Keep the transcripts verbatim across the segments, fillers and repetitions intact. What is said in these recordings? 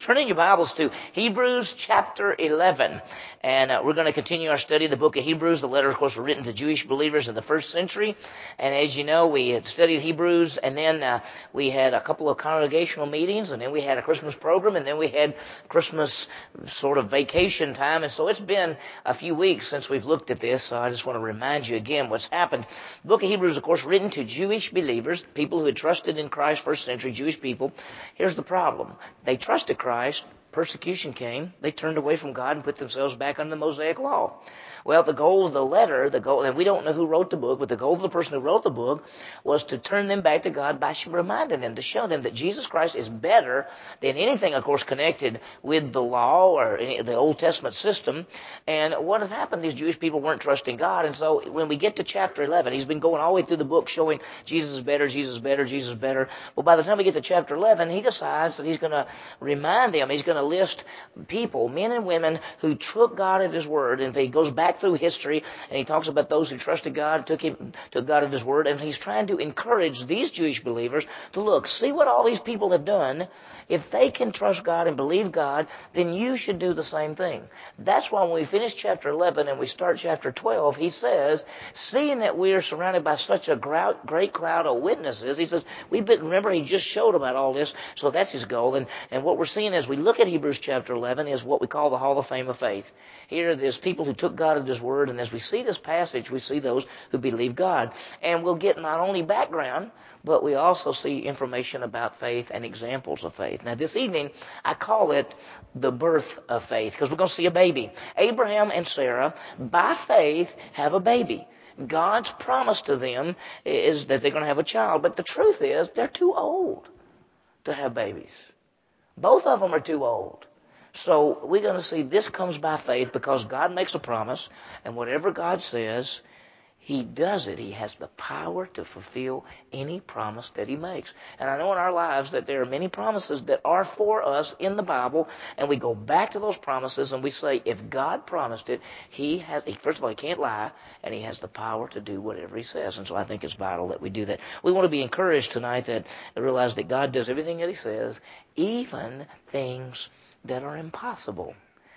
Turning your Bibles to Hebrews chapter eleven, and uh, we're going to continue our study of the book of Hebrews. The letter, of course, was written to Jewish believers in the first century, and as you know, we had studied Hebrews, and then uh, we had a couple of congregational meetings, and then we had a Christmas program, and then we had Christmas sort of vacation time, and so it's been a few weeks since we've looked at this, so I just want to remind you again what's happened. The book of Hebrews, of course, written to Jewish believers, people who had trusted in Christ, first century Jewish people. Here's the problem. They trusted Christ. Christ, persecution came, they turned away from God and put themselves back under the Mosaic law. Well, the goal of the letter, the goal, and we don't know who wrote the book, but the goal of the person who wrote the book was to turn them back to God by reminding them, to show them that Jesus Christ is better than anything, of course, connected with the law or any, the Old Testament system. And what had happened, these Jewish people weren't trusting God. And so when we get to chapter eleven, he's been going all the way through the book showing Jesus is better, Jesus is better, Jesus is better. Well, by the time we get to chapter eleven, he decides that he's going to remind them, he's going to list people, men and women, who took God at his word. And he goes back through history, and he talks about those who trusted God, took him, took God at his word, and he's trying to encourage these Jewish believers to look, see what all these people have done. If they can trust God and believe God, then you should do the same thing. That's why when we finish chapter eleven and we start chapter twelve, he says, seeing that we are surrounded by such a great cloud of witnesses, he says, we've been, remember, he just showed about all this, so that's his goal. And, and what we're seeing as we look at Hebrews chapter eleven is what we call the Hall of Fame of Faith. Here, there's people who took God at his word, and as we see this passage, we see those who believe God. And we'll get not only background, but we also see information about faith and examples of faith. Now, this evening, I call it the birth of faith, because we're going to see a baby. Abraham and Sarah, by faith, have a baby. God's promise to them is that they're going to have a child, but the truth is, they're too old to have babies. Both of them are too old. So we're going to see this comes by faith because God makes a promise, and whatever God says, he does it. He has the power to fulfill any promise that he makes. And I know in our lives that there are many promises that are for us in the Bible, and we go back to those promises and we say, if God promised it, he has, first of all, he can't lie, and he has the power to do whatever he says. And so I think it's vital that we do that. We want to be encouraged tonight that realize that God does everything that he says, even things that are impossible.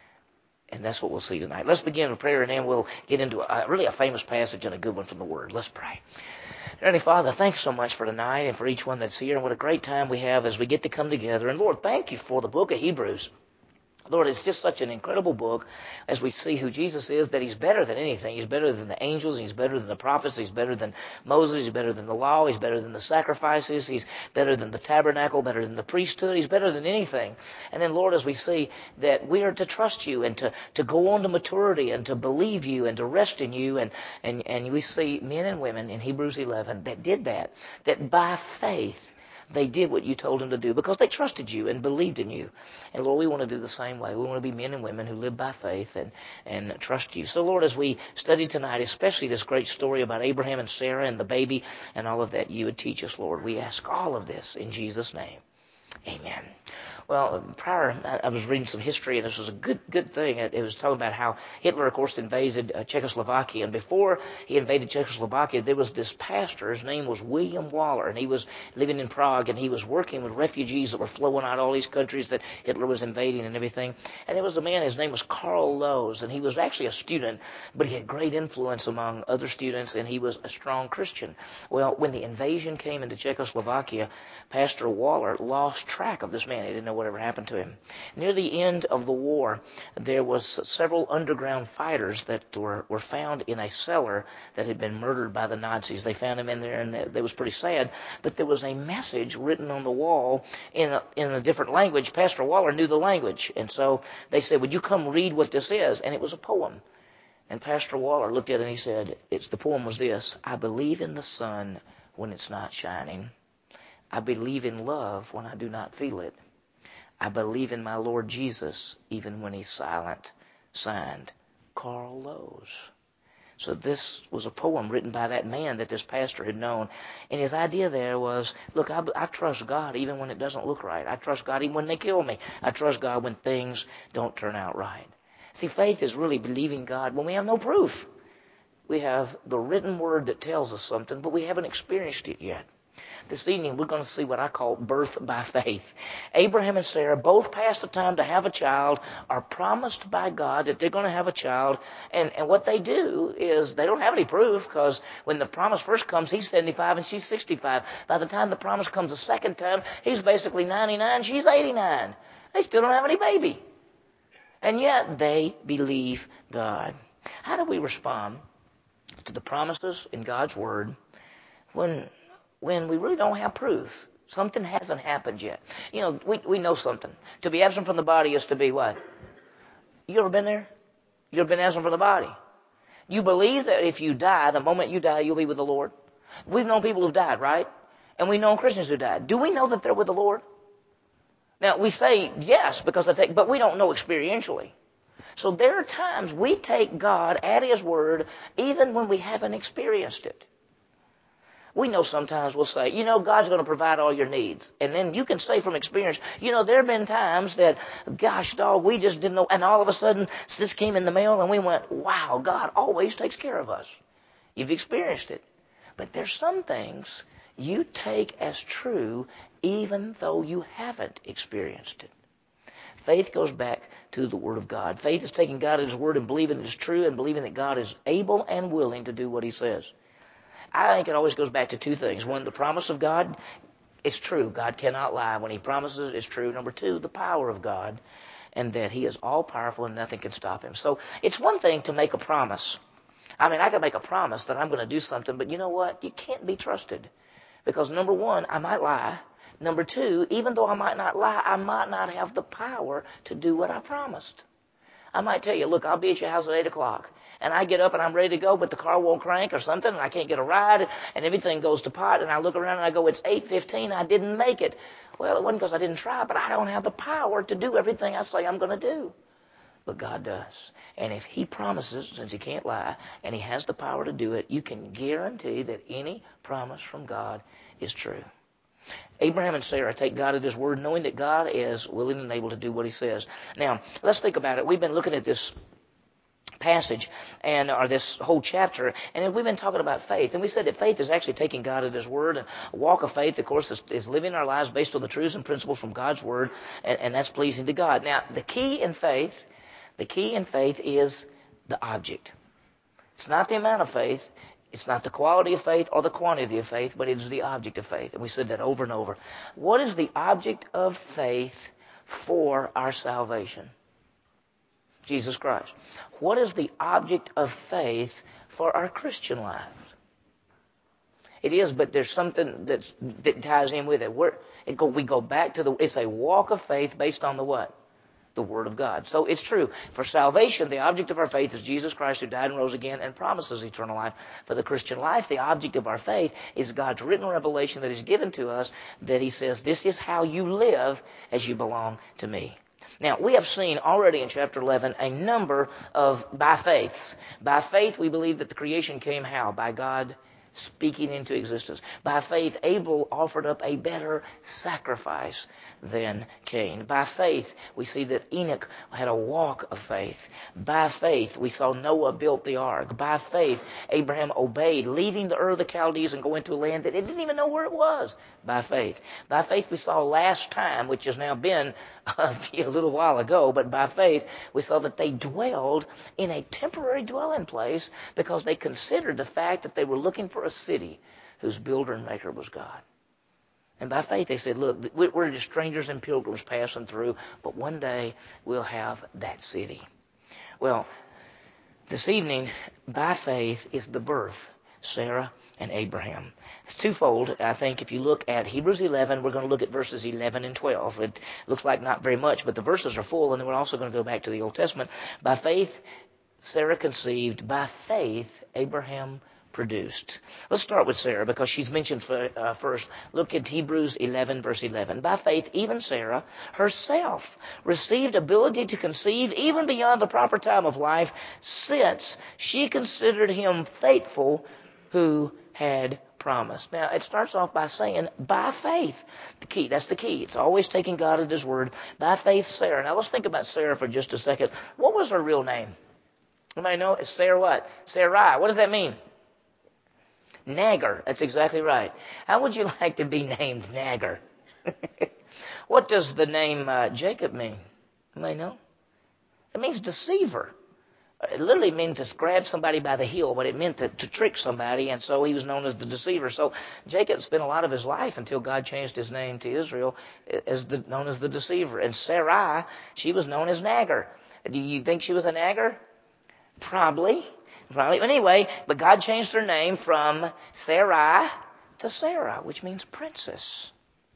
And that's what we'll see tonight. Let's begin with prayer, and then we'll get into a, really a famous passage and a good one from the Word. Let's pray. Heavenly Father, thanks so much for tonight and for each one that's here, and what a great time we have as we get to come together. And Lord, thank you for the book of Hebrews. Lord, it's just such an incredible book as we see who Jesus is, that he's better than anything. He's better than the angels. He's better than the prophets. He's better than Moses. He's better than the law. He's better than the sacrifices. He's better than the tabernacle, better than the priesthood. He's better than anything. And then, Lord, as we see that we are to trust you and to, to go on to maturity and to believe you and to rest in you. And, and, and we see men and women in Hebrews eleven that did that, that by faith, they did what you told them to do because they trusted you and believed in you. And Lord, we want to do the same way. We want to be men and women who live by faith and, and trust you. So Lord, as we study tonight, especially this great story about Abraham and Sarah and the baby and all of that, you would teach us, Lord. We ask all of this in Jesus' name. Amen. Well, prior, I was reading some history, and this was a good good thing. It was talking about how Hitler, of course, invaded uh, Czechoslovakia. And before he invaded Czechoslovakia, there was this pastor. His name was William Waller, and he was living in Prague, and he was working with refugees that were flowing out of all these countries that Hitler was invading and everything. And there was a man, his name was Karl Loews, and he was actually a student, but he had great influence among other students, and he was a strong Christian. Well, when the invasion came into Czechoslovakia, Pastor Waller lost track of this man. He didn't know whatever happened to him. Near the end of the war, there was several underground fighters that were, were found in a cellar that had been murdered by the Nazis. They found him in there, and it was pretty sad. But there was a message written on the wall in a, in a different language. Pastor Waller knew the language, and so they said, would you come read what this is? And it was a poem. And Pastor Waller looked at it and he said, it's, the poem was this: I believe in the sun when it's not shining. I believe in love when I do not feel it. I believe in my Lord Jesus even when he's silent. Signed, Karl Loews. So this was a poem written by that man that this pastor had known. And his idea there was, look, I, I trust God even when it doesn't look right. I trust God even when they kill me. I trust God when things don't turn out right. See, faith is really believing God when we have no proof. We have the written word that tells us something, but we haven't experienced it yet. This evening, we're going to see what I call birth by faith. Abraham and Sarah, both past the time to have a child, are promised by God that they're going to have a child. And, and what they do is they don't have any proof, because when the promise first comes, he's seventy-five and she's sixty-five. By the time the promise comes a second time, he's basically ninety-nine, she's eighty-nine. They still don't have any baby. And yet they believe God. How do we respond to the promises in God's Word when when we really don't have proof? Something hasn't happened yet. You know, we we know something. To be absent from the body is to be what? You ever been there? You ever been absent from the body? You believe that if you die, the moment you die, you'll be with the Lord? We've known people who've died, right? And we've known Christians who died. Do we know that they're with the Lord? Now, we say yes, because I take, but we don't know experientially. So there are times we take God at His Word even when we haven't experienced it. We know sometimes we'll say, you know, God's going to provide all your needs. And then you can say from experience, you know, there have been times that, gosh, dog, we just didn't know. And all of a sudden, this came in the mail and we went, wow, God always takes care of us. You've experienced it. But there's some things you take as true even though you haven't experienced it. Faith goes back to the Word of God. Faith is taking God at His Word and believing it is true and believing that God is able and willing to do what He says. I think it always goes back to two things. One, the promise of God, it's true. God cannot lie. When He promises, it's true. Number two, the power of God, and that He is all-powerful and nothing can stop Him. So it's one thing to make a promise. I mean, I can make a promise that I'm going to do something, but you know what? You can't be trusted. Because number one, I might lie. Number two, even though I might not lie, I might not have the power to do what I promised. I might tell you, look, I'll be at your house at eight o'clock. And I get up and I'm ready to go, but the car won't crank or something, and I can't get a ride, and everything goes to pot, and I look around and I go, it's eight fifteen, I didn't make it. Well, it wasn't because I didn't try, but I don't have the power to do everything I say I'm going to do. But God does. And if He promises, since He can't lie, and He has the power to do it, you can guarantee that any promise from God is true. Abraham and Sarah take God at His Word, knowing that God is willing and able to do what He says. Now, let's think about it. We've been looking at this passage and or this whole chapter, and we've been talking about faith, and we said that faith is actually taking God at His Word, and a walk of faith, of course, is, is living our lives based on the truths and principles from God's Word, and, and that's pleasing to God. Now, the key in faith, the key in faith is the object. It's not the amount of faith. It's not the quality of faith or the quantity of faith, but it is the object of faith. And we said that over and over. What is the object of faith for our salvation? Jesus Christ. What is the object of faith for our Christian lives? It is, but there's something that's, that ties in with it. We're, it go, we go back to the, it's a walk of faith based on the what? The Word of God. So it's true. For salvation, the object of our faith is Jesus Christ, who died and rose again and promises eternal life. For the Christian life, the object of our faith is God's written revelation that is given to us, that He says, this is how you live as you belong to me. Now, we have seen already in chapter eleven a number of by faiths. By faith, we believe that the creation came how? By God speaking into existence. By faith, Abel offered up a better sacrifice than Cain. By faith, we see that Enoch had a walk of faith. By faith, we saw Noah built the ark. By faith, Abraham obeyed, leaving the Ur of the Chaldees and going to a land that he didn't even know where it was. By faith. By faith, we saw last time, which has now been a little while ago, but by faith, we saw that they dwelled in a temporary dwelling place because they considered the fact that they were looking for a city whose builder and maker was God. And by faith, they said, look, we're just strangers and pilgrims passing through, but one day we'll have that city. Well, this evening, by faith, is the birth, Sarah and Abraham. It's twofold. I think if you look at Hebrews eleven, we're going to look at verses eleven and twelve. It looks like not very much, but the verses are full, and then we're also going to go back to the Old Testament. By faith, Sarah conceived. By faith, Abraham produced. Let's start with Sarah because she's mentioned for, uh, first. Look at Hebrews eleven, verse eleven. By faith, even Sarah herself received ability to conceive even beyond the proper time of life, since she considered him faithful who had promised. Now, it starts off by saying, by faith. The key, that's the key. It's always taking God at His Word. By faith, Sarah. Now, let's think about Sarah for just a second. What was her real name? Anybody know? It's Sarah what? Sarai. What does that mean? Nagger. That's exactly right. How would you like to be named Nagger? What does the name uh, Jacob mean? You may know. It means deceiver. It literally meant to grab somebody by the heel, but it meant to, to trick somebody, and so he was known as the deceiver. So Jacob spent a lot of his life until God changed his name to Israel as the, known as the deceiver. And Sarai, she was known as Nagger. Do you think she was a Nagger? Probably. Probably. Anyway, but God changed her name from Sarai to Sarah, which means princess.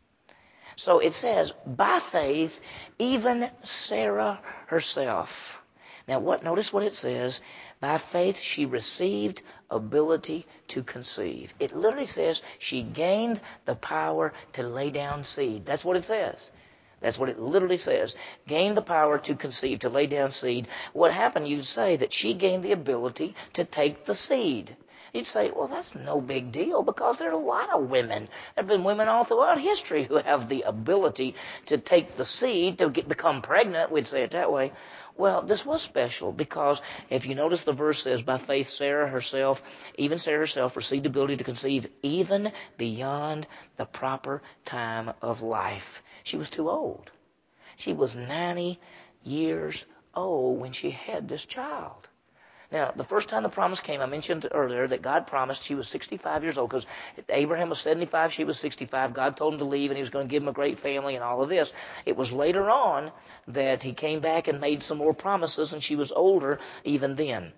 So it says, by faith, even Sarah herself. Now, what? Notice what it says. By faith, she received ability to conceive. It literally says she gained the power to lay down seed. That's what it says. That's what it literally says. Gained the power to conceive, to lay down seed. What happened? You'd say that she gained the ability to take the seed. You'd say, well, that's no big deal because there are a lot of women. There have been women all throughout history who have the ability to take the seed, to get, become pregnant, we'd say it that way. Well, this was special because if you notice the verse says, by faith Sarah herself, even Sarah herself received the ability to conceive even beyond the proper time of life. She was too old. She was ninety years old when she had this child. Now, the first time the promise came, I mentioned earlier that God promised she was sixty-five years old because Abraham was seventy-five, she was sixty-five. God told him to leave and he was going to give him a great family and all of this. It was later on that he came back and made some more promises and she was older even then.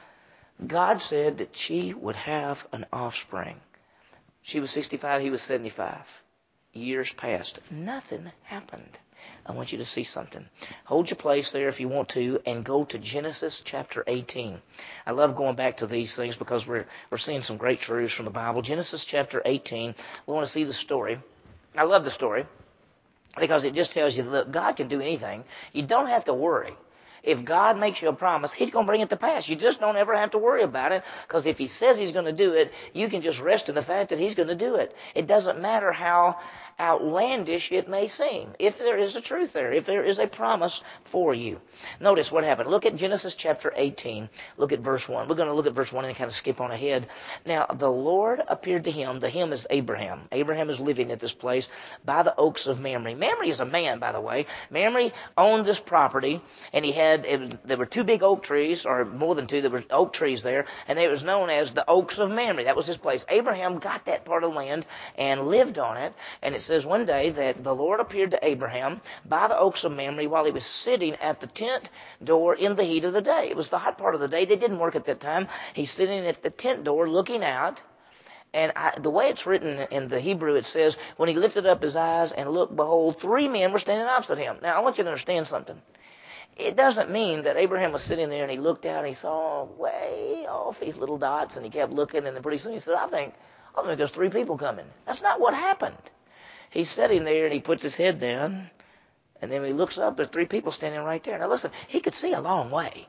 God said that she would have an offspring. She was sixty-five, he was seventy-five. Years passed. Nothing happened. I want you to see something. Hold your place there if you want to and go to Genesis chapter eighteen. I love going back to these things because we're we're seeing some great truths from the Bible. Genesis chapter eighteen. We want to see the story. I love the story because it just tells you that God can do anything. You don't have to worry. If God makes you a promise, he's going to bring it to pass. You just don't ever have to worry about it because if he says he's going to do it, you can just rest in the fact that he's going to do it. It doesn't matter how outlandish it may seem, if there is a truth there, if there is a promise for you. Notice what happened. Look at Genesis chapter eighteen. Look at verse one. We're going to look at verse one and kind of skip on ahead. Now, the Lord appeared to him. The him is Abraham. Abraham is living at this place by the oaks of Mamre. Mamre is a man, by the way. Mamre owned this property, and he had, it, there were two big oak trees, or more than two, there were oak trees there, and it was known as the oaks of Mamre. That was his place. Abraham got that part of land and lived on it, and it says one day that the Lord appeared to Abraham by the oaks of Mamre while he was sitting at the tent door in the heat of the day. It was the hot part of the day. They didn't work at that time. He's sitting at the tent door looking out. And I, the way it's written in the Hebrew, it says, when he lifted up his eyes and looked, behold, three men were standing opposite him. Now, I want you to understand something. It doesn't mean that Abraham was sitting there and he looked out and he saw way off these little dots and he kept looking and then pretty soon he said, I think, I think there's three people coming. That's not what happened. He's sitting there and he puts his head down and then when he looks up, there's three people standing right there. Now listen, he could see a long way.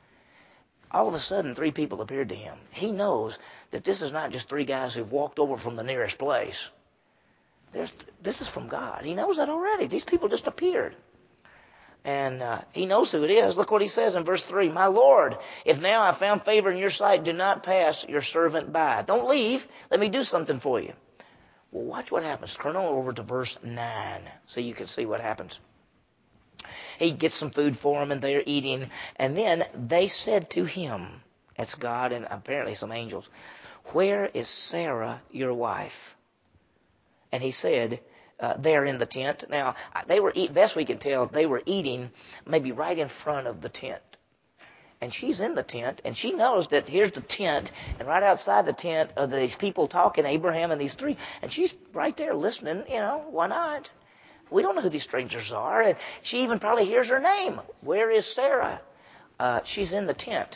All of a sudden, three people appeared to him. He knows that this is not just three guys who've walked over from the nearest place. There's, this is from God. He knows that already. These people just appeared. And uh, he knows who it is. Look what he says in verse three. My Lord, if now I found favor in your sight, do not pass your servant by. Don't leave. Let me do something for you. Well, watch what happens. Turn over to verse nine so you can see what happens. He gets some food for them, and they're eating. And then they said to him, that's God and apparently some angels, where is Sarah, your wife? And he said, uh, there in the tent. Now, they were eat, best we can tell, they were eating maybe right in front of the tent. And she's in the tent, and she knows that here's the tent, and right outside the tent are these people talking, Abraham and these three. And she's right there listening, you know, why not? We don't know who these strangers are. And she even probably hears her name. Where is Sarah? Uh, she's in the tent.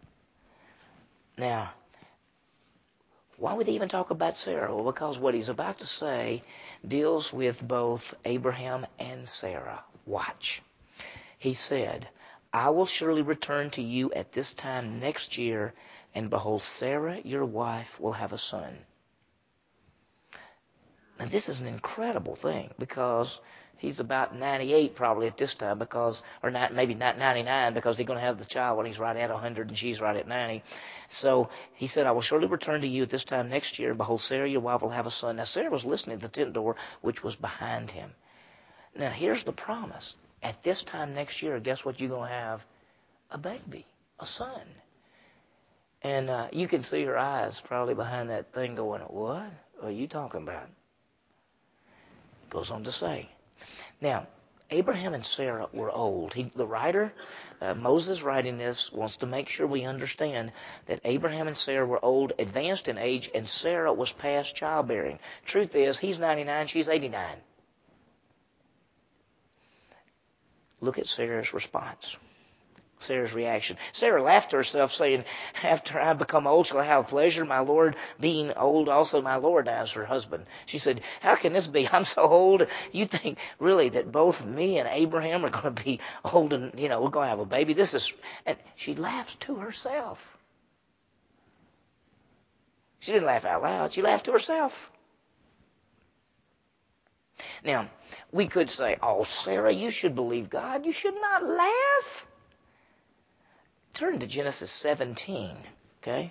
Now, why would he even talk about Sarah? Well, because what he's about to say deals with both Abraham and Sarah. Watch. He said, I will surely return to you at this time next year, and behold, Sarah, your wife, will have a son. Now, this is an incredible thing because He's about ninety-eight probably at this time, because, or not, maybe not ninety-nine, because he's going to have the child when he's right at one hundred and she's right at ninety. So he said, I will surely return to you at this time next year. Behold, Sarah, your wife, will have a son. Now Sarah was listening at the tent door, which was behind him. Now here's the promise. At this time next year, guess what you're going to have? A baby, a son. And uh, you can see her eyes probably behind that thing going, what are you talking about? Goes on to say. Now, Abraham and Sarah were old. He, the writer, uh, Moses writing this, wants to make sure we understand that Abraham and Sarah were old, advanced in age, and Sarah was past childbearing. Truth is, he's ninety-nine, she's eighty-nine. Look at Sarah's response. Sarah's reaction. Sarah laughed to herself, saying, after I become old, shall I have pleasure, my Lord being old, also my Lord now is her husband. She said, how can this be? I'm so old. You think really that both me and Abraham are going to be old and, you know, we're going to have a baby? This is, and she laughs to herself. She didn't laugh out loud. She laughed to herself. Now, we could say, oh, Sarah, you should believe God. You should not laugh. Turn to Genesis seventeen, okay?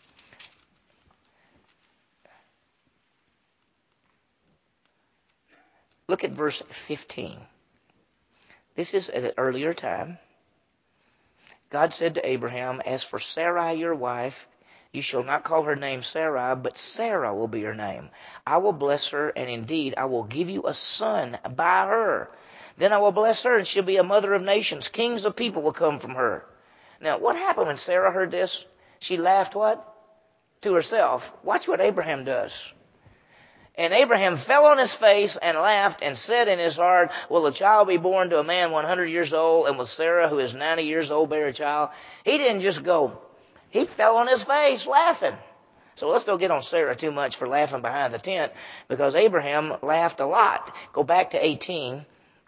Look at verse fifteen. This is at an earlier time. God said to Abraham, as for Sarai, your wife, you shall not call her name Sarai, but Sarah will be her name. I will bless her, and indeed I will give you a son by her. Then I will bless her, and she'll be a mother of nations. Kings of people will come from her. Now, what happened when Sarah heard this? She laughed what? To herself. Watch what Abraham does. And Abraham fell on his face and laughed and said in his heart, will a child be born to a man one hundred years old, and will Sarah, who is ninety years old, bear a child? He didn't just go. He fell on his face laughing. So let's don't get on Sarah too much for laughing behind the tent, because Abraham laughed a lot. Go back to eighteen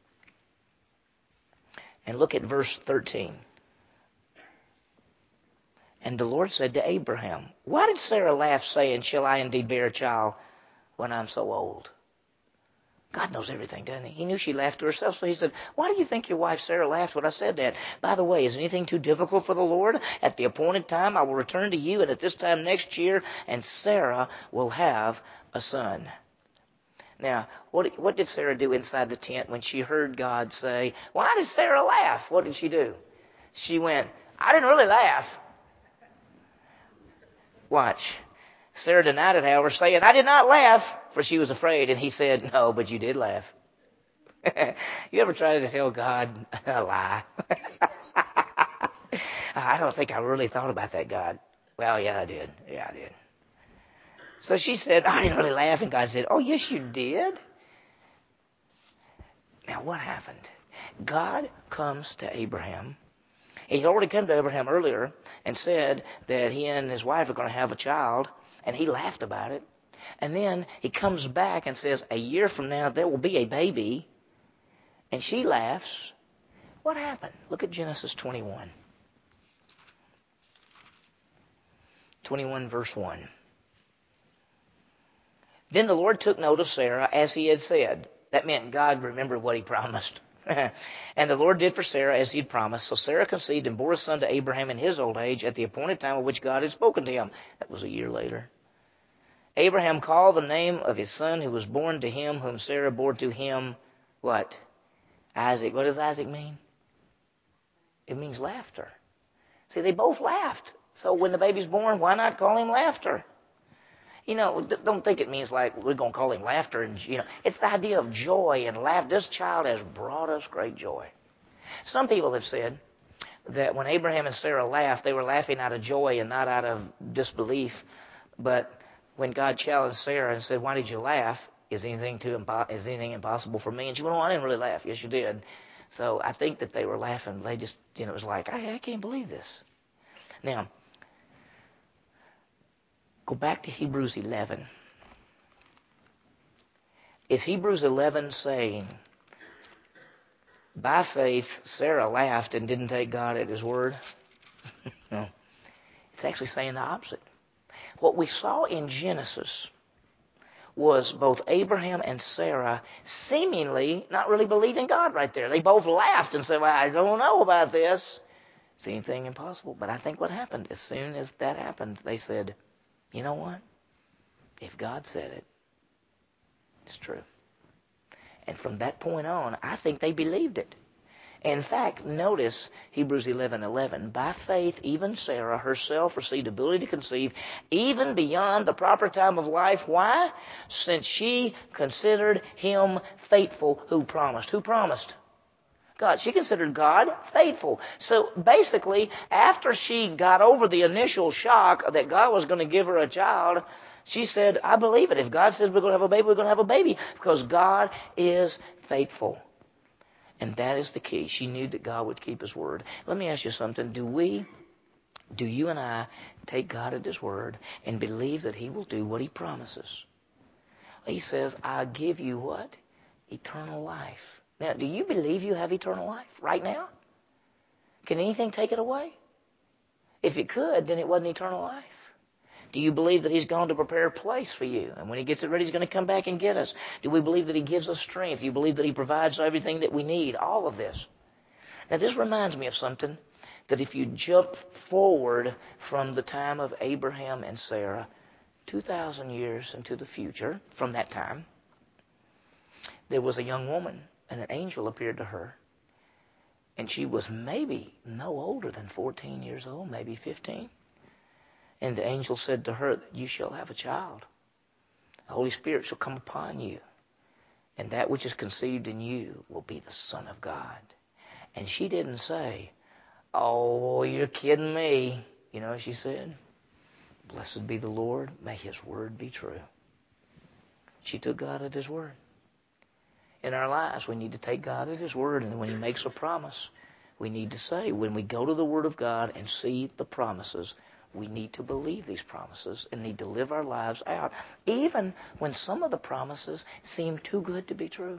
and look at verse thirteen. And the Lord said to Abraham, why did Sarah laugh, saying, shall I indeed bear a child when I'm so old? God knows everything, doesn't he? He knew she laughed to herself, so he said, why do you think your wife Sarah laughed when I said that? By the way, is anything too difficult for the Lord? At the appointed time I will return to you, and at this time next year, and Sarah will have a son. Now, what, what did Sarah do inside the tent when she heard God say, why did Sarah laugh? What did she do? She went, I didn't really laugh. Watch. Sarah denied it, however, saying, I did not laugh, for she was afraid. And he said, no, but you did laugh. You ever tried to tell God a lie? I don't think I really thought about that, God. Well, yeah, I did. Yeah, I did. So she said, I didn't really laugh. And God said, oh, yes, you did. Now, what happened? God comes to Abraham. He'd already come to Abraham earlier and said that he and his wife are going to have a child, and he laughed about it. And then he comes back and says, a year from now, there will be a baby, and she laughs. What happened? Look at Genesis twenty-one. twenty-one, verse one. Then the Lord took note of Sarah as he had said. That meant God remembered what he promised. And the Lord did for Sarah as he had promised. So Sarah conceived and bore a son to Abraham in his old age at the appointed time of which God had spoken to him. That was a year later. Abraham called the name of his son who was born to him, whom Sarah bore to him, what? Isaac. What does Isaac mean? It means laughter. See, they both laughed. So when the baby's born, why not call him laughter? You know, don't think it means like we're going to call him laughter. And, you know, it's the idea of joy and laughter. This child has brought us great joy. Some people have said that when Abraham and Sarah laughed, they were laughing out of joy and not out of disbelief. But when God challenged Sarah and said, why did you laugh? Is anything too impo- is anything impossible for me? And she went, oh, I didn't really laugh. Yes, you did. So I think that they were laughing. They just, you know, it was like, I, I can't believe this. Now, go back to Hebrews eleven. Is Hebrews eleven saying, by faith, Sarah laughed and didn't take God at his word? No. It's actually saying the opposite. What we saw in Genesis was both Abraham and Sarah seemingly not really believing God right there. They both laughed and said, well, I don't know about this. It's anything impossible. But I think what happened, as soon as that happened, they said, you know what? If God said it, it's true. And from that point on, I think they believed it. In fact, notice Hebrews eleven eleven. By faith, even Sarah herself received ability to conceive even beyond the proper time of life. Why? Since she considered him faithful who promised. Who promised? God. She considered God faithful. So basically, after she got over the initial shock that God was going to give her a child, she said, I believe it. If God says we're going to have a baby, we're going to have a baby because God is faithful. And that is the key. She knew that God would keep his word. Let me ask you something. Do we, do you and I take God at his word and believe that he will do what he promises? He says, I'll give you what? Eternal life. Now, do you believe you have eternal life right now? Can anything take it away? If it could, then it wasn't eternal life. Do you believe that he's gone to prepare a place for you? And when he gets it ready, he's going to come back and get us. Do we believe that he gives us strength? Do you believe that he provides everything that we need? All of this. Now, this reminds me of something that if you jump forward from the time of Abraham and Sarah, two thousand years into the future, from that time, there was a young woman, and an angel appeared to her. And she was maybe no older than fourteen years old, maybe fifteen. And the angel said to her, you shall have a child. The Holy Spirit shall come upon you. And that which is conceived in you will be the Son of God. And she didn't say, oh, you're kidding me. You know what she said? Blessed be the Lord. May his word be true. She took God at his word. In our lives, we need to take God at his word. And when he makes a promise, we need to say, when we go to the word of God and see the promises, we need to believe these promises and need to live our lives out, even when some of the promises seem too good to be true.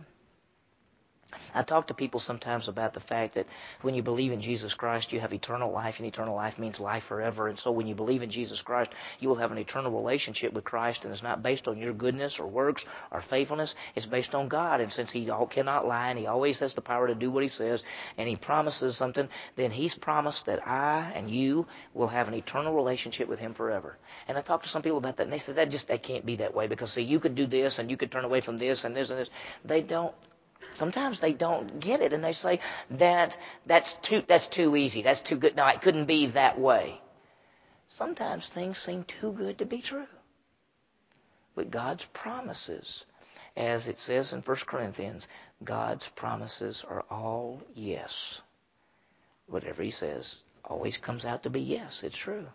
I talk to people sometimes about the fact that when you believe in Jesus Christ, you have eternal life, and eternal life means life forever. And so when you believe in Jesus Christ, you will have an eternal relationship with Christ, and it's not based on your goodness or works or faithfulness. It's based on God. And since he cannot lie, and he always has the power to do what he says, and he promises something, then he's promised that I and you will have an eternal relationship with him forever. And I talk to some people about that, and they said that just that can't be that way because, see, you could do this, and you could turn away from this, and this, and this. They don't. Sometimes they don't get it, and they say that that's too that's too easy. That's too good. No, it couldn't be that way. Sometimes things seem too good to be true. But God's promises, as it says in First Corinthians, God's promises are all yes. Whatever he says always comes out to be yes. It's true.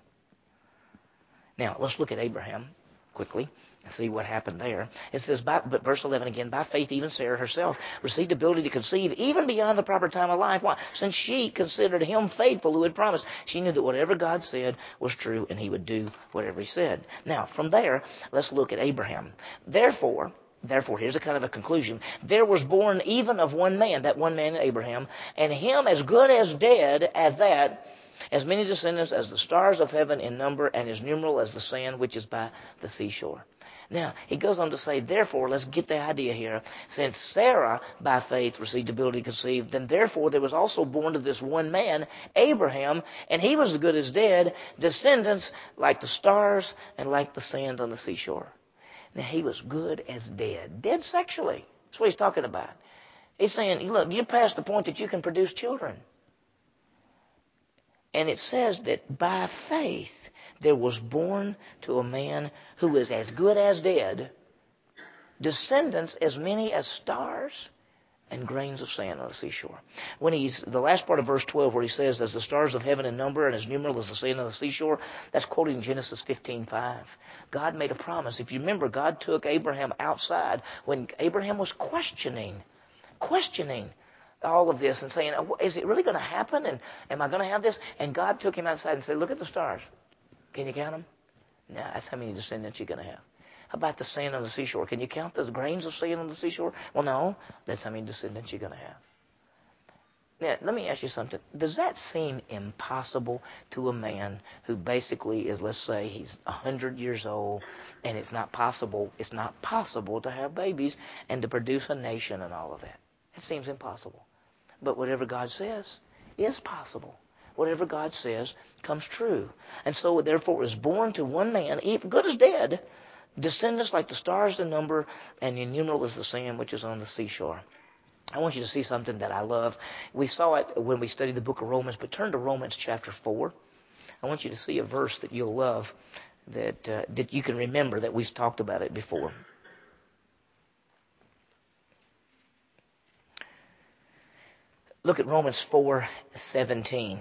Now, let's look at Abraham quickly and see what happened there. It says, by, but verse eleven again, by faith even Sarah herself received ability to conceive even beyond the proper time of life. Why? Since she considered him faithful who had promised. She knew that whatever God said was true and he would do whatever he said. Now, from there, let's look at Abraham. Therefore, Therefore, here's a kind of a conclusion. There was born even of one man, that one man Abraham, and him as good as dead at that, as many descendants as the stars of heaven in number, and as numerable as the sand which is by the seashore. Now, he goes on to say, therefore, let's get the idea here. Since Sarah, by faith, received ability to conceive, then therefore there was also born to this one man, Abraham, and he was as good as dead, descendants like the stars and like the sand on the seashore. Now, he was good as dead. Dead sexually. That's what he's talking about. He's saying, look, you're past the point that you can produce children. And it says that by faith there was born to a man who was as good as dead, descendants as many as stars and grains of sand on the seashore. When he's, the last part of verse twelve where he says, as the stars of heaven in number and as numerable as the sand on the seashore, that's quoting Genesis fifteen five. God made a promise. If you remember, God took Abraham outside when Abraham was questioning, questioning all of this and saying, is it really going to happen? And am I going to have this? And God took him outside and said, look at the stars. Can you count them? No, that's how many descendants you're going to have. How about the sand on the seashore? Can you count the grains of sand on the seashore? Well, no, that's how many descendants you're going to have. Now, let me ask you something. Does that seem impossible to a man who basically is, let's say, he's one hundred years old, and it's not possible, it's not possible to have babies and to produce a nation and all of that? It seems impossible. But whatever God says is possible. Whatever God says comes true. And so, therefore, it was born to one man, even good as dead, descendants like the stars in number, and innumerable as the sand which is on the seashore. I want you to see something that I love. We saw it when we studied the book of Romans, but turn to Romans chapter four. I want you to see a verse that you'll love, that uh, that you can remember that we've talked about it before. Look at Romans four seventeen.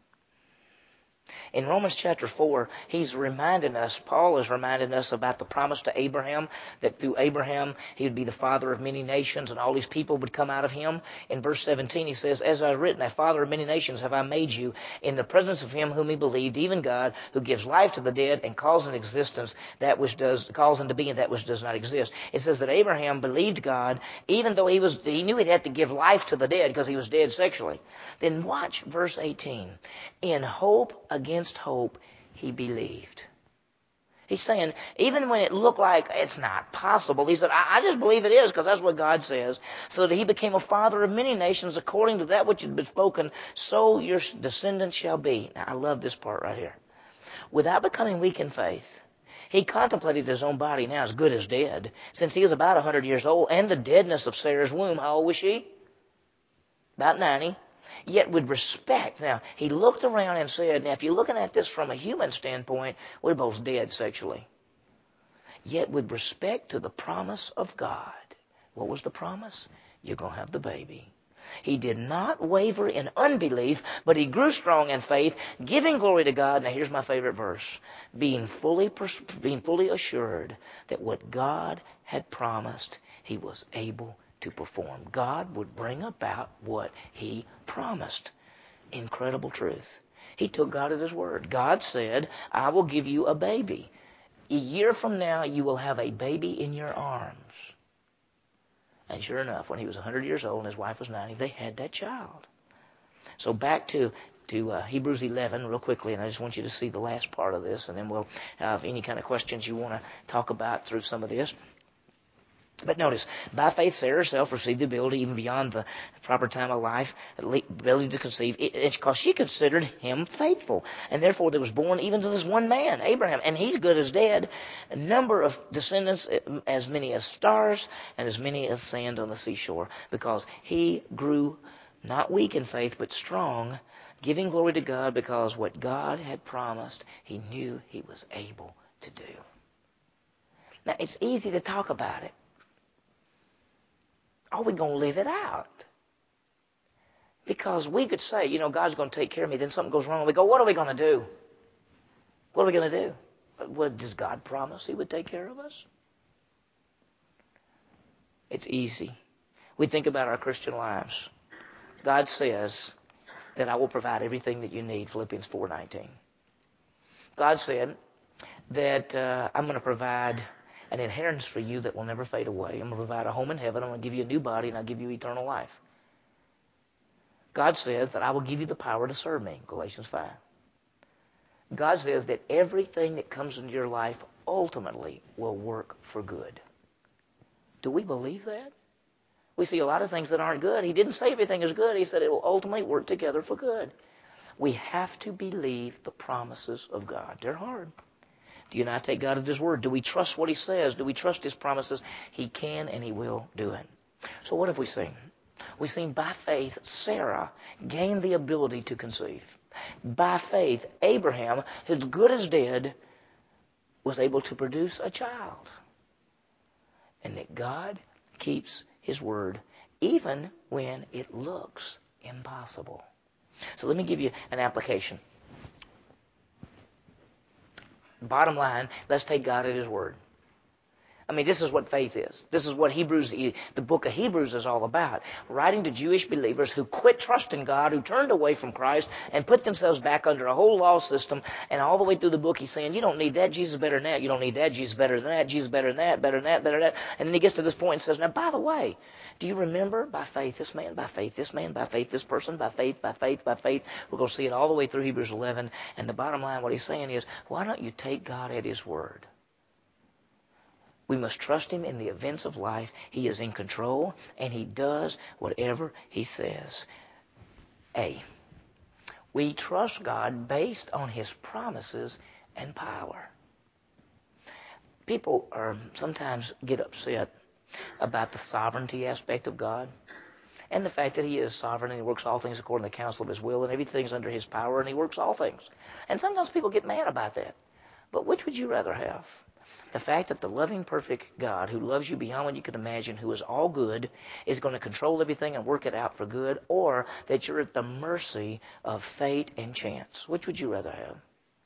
In Romans chapter four, he's reminding us, Paul is reminding us about the promise to Abraham, that through Abraham he would be the father of many nations and all these people would come out of him. In verse seventeen he says, as I have written, a father of many nations have I made you in the presence of him whom he believed, even God, who gives life to the dead and calls into existence that which does, calls into being that which does not exist. It says that Abraham believed God, even though he was, he knew he'd have to give life to the dead because he was dead sexually. Then watch verse eighteen. In hope against hope, he believed. He's saying, even when it looked like it's not possible, he said, I, I just believe it is because that's what God says. So that he became a father of many nations according to that which had been spoken, so your descendants shall be. Now, I love this part right here. Without becoming weak in faith, he contemplated his own body now as good as dead, since he was about one hundred years old, and the deadness of Sarah's womb. How old was she? About ninety. Yet with respect. Now, he looked around and said, now, if you're looking at this from a human standpoint, we're both dead sexually. Yet with respect to the promise of God, what was the promise? You're going to have the baby. He did not waver in unbelief, but he grew strong in faith, giving glory to God. Now, here's my favorite verse. Being fully, being fully assured that what God had promised, he was able to perform. God would bring about what he promised. Incredible truth. He took God at his word. God said, I will give you a baby. A year from now, you will have a baby in your arms. And sure enough, when he was one hundred years old and his wife was ninety, they had that child. So back to to uh, Hebrews eleven real quickly, and I just want you to see the last part of this, and then we'll have any kind of questions you want to talk about through some of this. But notice, by faith Sarah herself received the ability even beyond the proper time of life, ability to conceive, because she considered him faithful. And therefore there was born even to this one man, Abraham, and he's good as dead, a number of descendants as many as stars and as many as sand on the seashore, because he grew not weak in faith but strong, giving glory to God because what God had promised, he knew he was able to do. Now, it's easy to talk about it. Are we going to live it out? Because we could say, you know, God's going to take care of me. Then something goes wrong. And we go, what are we going to do? What are we going to do? What does God promise he would take care of us? It's easy. We think about our Christian lives. God says that I will provide everything that you need, Philippians four nineteen. God said that uh, I'm going to provide an inheritance for you that will never fade away. I'm going to provide a home in heaven. I'm going to give you a new body, and I'll give you eternal life. God says that I will give you the power to serve me, Galatians five. God says that everything that comes into your life ultimately will work for good. Do we believe that? We see a lot of things that aren't good. He didn't say everything is good. He said it will ultimately work together for good. We have to believe the promises of God. They're hard. Do you not take God at his word? Do we trust what he says? Do we trust his promises? He can and he will do it. So what have we seen? We've seen by faith, Sarah gained the ability to conceive. By faith, Abraham, as good as dead, was able to produce a child. And that God keeps his word even when it looks impossible. So let me give you an application. Bottom line, let's take God at his word. I mean, this is what faith is. This is what Hebrews, the book of Hebrews is all about. Writing to Jewish believers who quit trusting God, who turned away from Christ and put themselves back under a whole law system. And all the way through the book, he's saying, you don't need that. Jesus is better than that. You don't need that. Jesus is better than that. Jesus is better than that, better than that, better than that. And then he gets to this point and says, now, by the way, do you remember by faith this man, by faith this man, by faith this person, by faith, by faith, by faith? We're going to see it all the way through Hebrews eleven. And the bottom line, what he's saying is, why don't you take God at his word? We must trust him in the events of life. He is in control, and he does whatever he says. A, we trust God based on his promises and power. People are sometimes get upset about the sovereignty aspect of God and the fact that he is sovereign and he works all things according to the counsel of his will and everything's under his power and he works all things. And sometimes people get mad about that. But which would you rather have? The fact that the loving, perfect God who loves you beyond what you could imagine, who is all good, is going to control everything and work it out for good, or that you're at the mercy of fate and chance? Which would you rather have?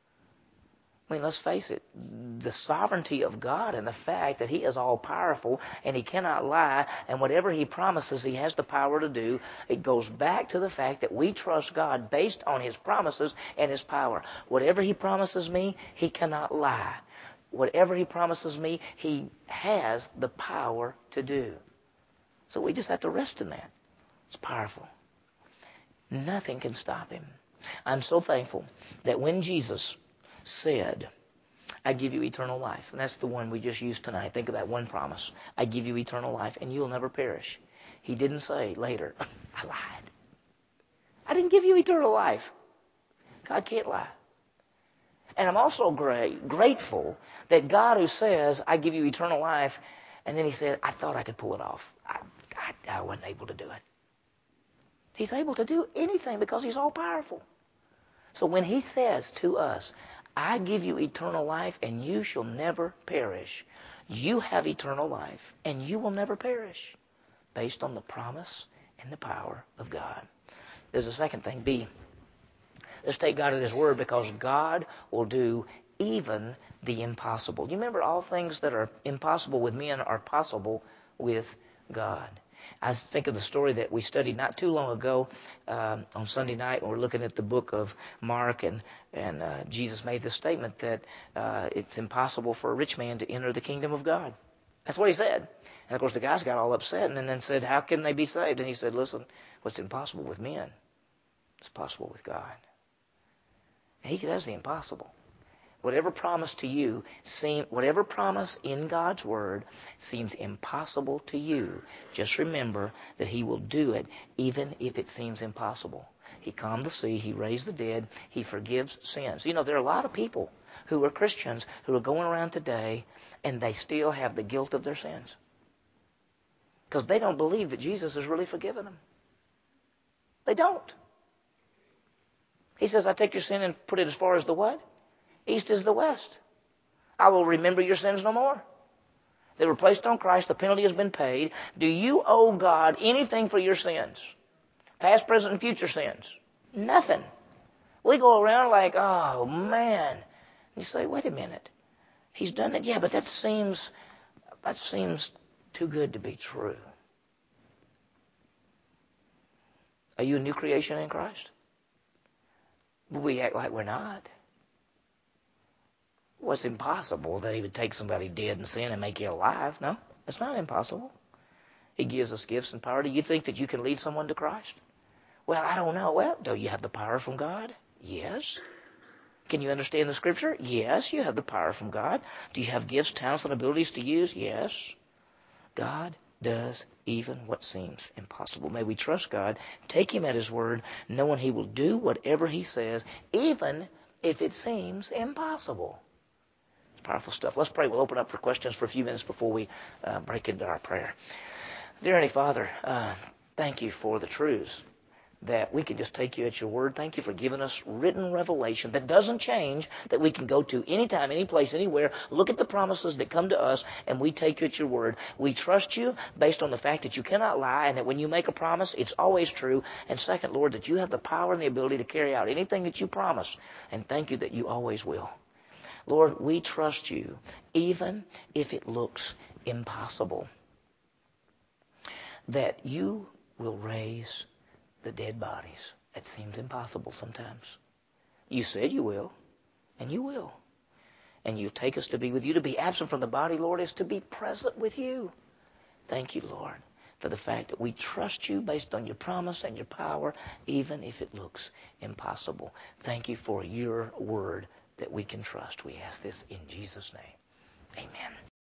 I mean, let's face it, the sovereignty of God and the fact that he is all-powerful and he cannot lie, and whatever he promises he has the power to do, it goes back to the fact that we trust God based on his promises and his power. Whatever he promises me, he cannot lie. Whatever he promises me, he has the power to do. So we just have to rest in that. It's powerful. Nothing can stop him. I'm so thankful that when Jesus said, I give you eternal life, and that's the one we just used tonight. Think of that one promise. I give you eternal life, and you'll never perish. He didn't say later, I lied. I didn't give you eternal life. God can't lie. And I'm also great, grateful that God who says, I give you eternal life, and then he said, I thought I could pull it off. I, I, I wasn't able to do it. He's able to do anything because he's all powerful. So when he says to us, I give you eternal life and you shall never perish, you have eternal life and you will never perish based on the promise and the power of God. There's a second thing, B. Let's take God at his word because God will do even the impossible. You remember all things that are impossible with men are possible with God. I think of the story that we studied not too long ago um, on Sunday night when we're looking at the book of Mark, and, and uh, Jesus made the statement that uh, it's impossible for a rich man to enter the kingdom of God. That's what he said. And, of course, the guys got all upset and then said, how can they be saved? And he said, listen, what's impossible with men is possible with God. And he does the impossible. Whatever promise to you, seem, whatever promise in God's word seems impossible to you, just remember that he will do it even if it seems impossible. He calmed the sea. He raised the dead. He forgives sins. You know, there are a lot of people who are Christians who are going around today and they still have the guilt of their sins because they don't believe that Jesus has really forgiven them. They don't. He says, I take your sin and put it as far as the what? East is the west. I will remember your sins no more. They were placed on Christ. The penalty has been paid. Do you owe God anything for your sins? Past, present, and future sins? Nothing. We go around like, oh, man. You say, wait a minute. He's done it. Yeah, but that seems, that seems too good to be true. Are you a new creation in Christ? We act like we're not. Well, it's impossible that he would take somebody dead in sin and make you alive. No, it's not impossible. He gives us gifts and power. Do you think that you can lead someone to Christ? Well, I don't know. Well, do you have the power from God? Yes. Can you understand the Scripture? Yes, you have the power from God. Do you have gifts, talents, and abilities to use? Yes. God does even what seems impossible. May we trust God, take him at his word, knowing he will do whatever he says, even if it seems impossible. It's powerful stuff. Let's pray. We'll open up for questions for a few minutes before we uh, break into our prayer. Dear Heavenly Father, uh, thank you for the truths that we can just take you at your word. Thank you for giving us written revelation that doesn't change, that we can go to anytime, any place, anywhere, look at the promises that come to us, and we take you at your word. We trust you based on the fact that you cannot lie, and that when you make a promise, it's always true. And second, Lord, that you have the power and the ability to carry out anything that you promise. And thank you that you always will. Lord, we trust you, even if it looks impossible, that you will raise the dead bodies. That seems impossible sometimes. You said you will, and you will. And you take us to be with you. To be absent from the body, Lord, is to be present with you. Thank you, Lord, for the fact that we trust you based on your promise and your power, even if it looks impossible. Thank you for your word that we can trust. We ask this in Jesus' name. Amen.